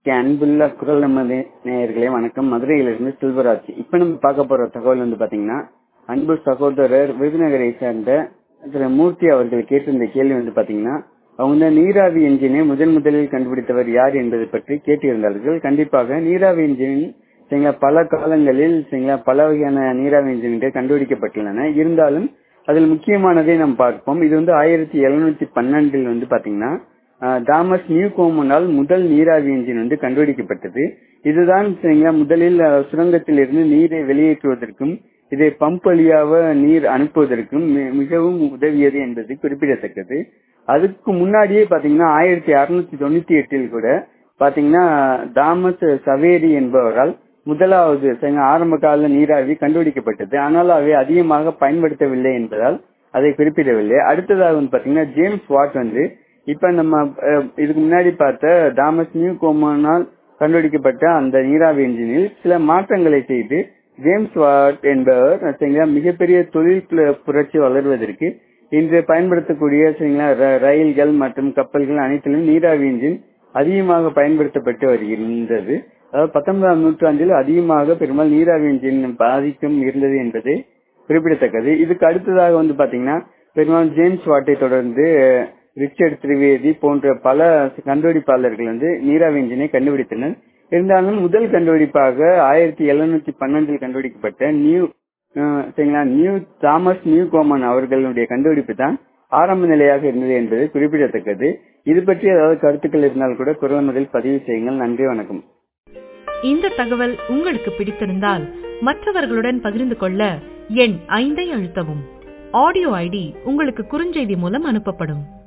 அன்புள்ள குரல் நம்ம நேயர்களே வணக்கம். மதுரையிலிருந்து செல்வராஜ். இப்ப நம்ம பார்க்க போற தகவல் பாத்தீங்கன்னா, அன்பு சகோதரர் விருதுநகரை சேர்ந்த திரு மூர்த்தி அவர்கள் கேட்டிருந்த கேள்வி பாத்தீங்கன்னா, அவங்க நீராவி என்ஜினை முதலில் கண்டுபிடித்தவர் யார் என்பதை பற்றி கேட்டிருந்தார்கள். கண்டிப்பாக நீராவி என்ஜின் பல காலங்களில் பல வகையான நீராவி என்ஜின்கள் கண்டுபிடிக்கப்பட்டுள்ளன. இருந்தாலும் அதில் முக்கியமானதை நாம் பார்ப்போம். இது 1712 பாத்தீங்கன்னா தாமஸ் நியூகோமனால் முதல் நீராவி என்ஜின் கண்டுபிடிக்கப்பட்டது. இதுதான் முதலில் சுரங்கத்தில் இருந்து நீரை வெளியேற்றுவதற்கும் இதை பம்ப் வழியாக நீர் அனுப்புவதற்கும் மிகவும் உதவியது என்பது குறிப்பிடத்தக்கது. அதுக்கு முன்னாடியே பாத்தீங்கன்னா 1698 கூட பாத்தீங்கன்னா தாமஸ் சவேரி என்பவரால் முதலாவது ஆரம்ப கால நீராவி கண்டுபிடிக்கப்பட்டது. ஆனால் அவை அதிகமாக பயன்படுத்தவில்லை என்பதால் அதை குறிப்பிடவில்லை. அடுத்ததாக பாத்தீங்கன்னா ஜேம்ஸ் வாட் இப்ப நம்ம இதுக்கு முன்னாடி பார்த்த தாமஸ் நியூகோமனால் கண்டுபிடிக்கப்பட்ட அந்த நீராவி என்ஜினில் சில மாற்றங்களை செய்து ஜேம்ஸ் வாட் என்பவர் மிகப்பெரிய தொழில் புரட்சி வளர்வதற்கு இன்று பயன்படுத்தக்கூடிய ரயில்கள் மற்றும் கப்பல்கள் அனைத்திலும் நீராவி என்ஜின் அதிகமாக பயன்படுத்தப்பட்டு வருகின்றது. அதாவது 19ஆம் நூற்றாண்டில் அதிகமாக பெரும்பாலும் நீராவி என்ஜின் பாதிக்கும் இருந்தது என்பது குறிப்பிடத்தக்கது. இதுக்கு அடுத்ததாக பாத்தீங்கன்னா பெரும்பாலும் ஜேம்ஸ் வாட்டை தொடர்ந்து ரிச்சர்ட் திரிவேதி போன்ற பல கண்டுபிடிப்பாளர்கள் நீராவி என்ஜினை கண்டுபிடித்தனர். இருந்தாலும் முதல் கண்டுபிடிப்பாக 1712 கண்டுபிடிக்கப்பட்ட நியூ தாமஸ் நியூகோமன் அவர்களுடைய கண்டுபிடிப்பு தான் ஆரம்ப நிலையாக இருந்தது என்பது குறிப்பிடத்தக்கது. இது பற்றி ஏதாவது கருத்துக்கள் இருந்தால் கூட குரல் முதல் பதிவு செய்யுங்கள். நன்றி, வணக்கம். இந்த தகவல் உங்களுக்கு பிடித்திருந்தால் மற்றவர்களுடன் பகிர்ந்து கொள்ள எண் 5 அழுத்தவும். ஆடியோ ஐடி உங்களுக்கு குறுஞ்செய்தி மூலம் அனுப்பப்படும்.